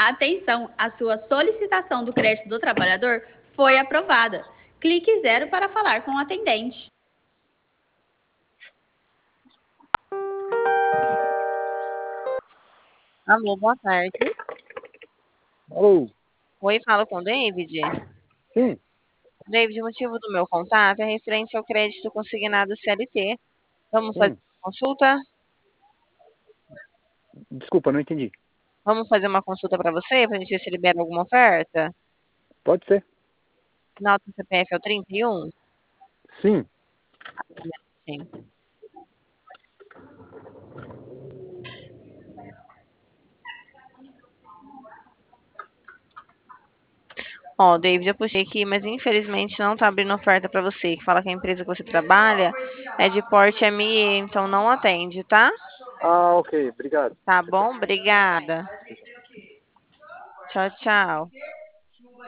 Atenção, a sua solicitação do crédito do trabalhador foi aprovada. Clique 0 para falar com o atendente. Alô, boa tarde. Alô? Oi, falo com o David. Sim. David, o motivo do meu contato é referente ao crédito consignado CLT. Vamos fazer uma consulta? Desculpa, não entendi. Vamos fazer uma consulta para você, para a gente ver se libera alguma oferta? Pode ser? Final do CPF é o 31? Sim. Sim. Ó, David, eu puxei aqui, mas infelizmente não tá abrindo oferta para você, que fala que a empresa que você trabalha é de porte ME, então não atende, tá? Ah, ok. Obrigado. Tá bom? Obrigada. Tchau, tchau.